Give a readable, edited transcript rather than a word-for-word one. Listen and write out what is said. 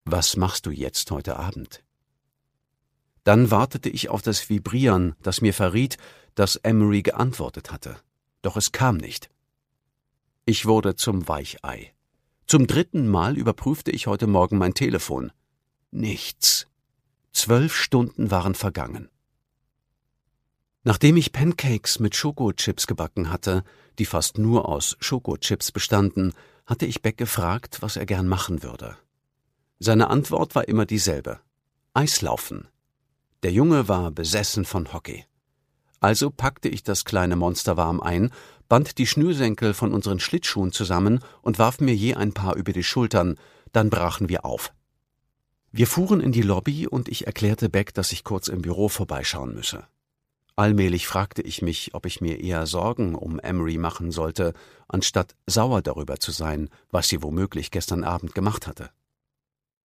»Was machst du jetzt heute Abend?« Dann wartete ich auf das Vibrieren, das mir verriet, dass Emery geantwortet hatte. Doch es kam nicht. Ich wurde zum Weichei. Zum 3. Mal überprüfte ich heute Morgen mein Telefon. Nichts. 12 Stunden waren vergangen. Nachdem ich Pancakes mit Schokochips gebacken hatte, die fast nur aus Schokochips bestanden, hatte ich Beck gefragt, was er gern machen würde. Seine Antwort war immer dieselbe: Eislaufen. Der Junge war besessen von Hockey. Also packte ich das kleine Monster warm ein, band die Schnürsenkel von unseren Schlittschuhen zusammen und warf mir je ein paar über die Schultern, dann brachen wir auf. Wir fuhren in die Lobby und ich erklärte Beck, dass ich kurz im Büro vorbeischauen müsse. Allmählich fragte ich mich, ob ich mir eher Sorgen um Emery machen sollte, anstatt sauer darüber zu sein, was sie womöglich gestern Abend gemacht hatte.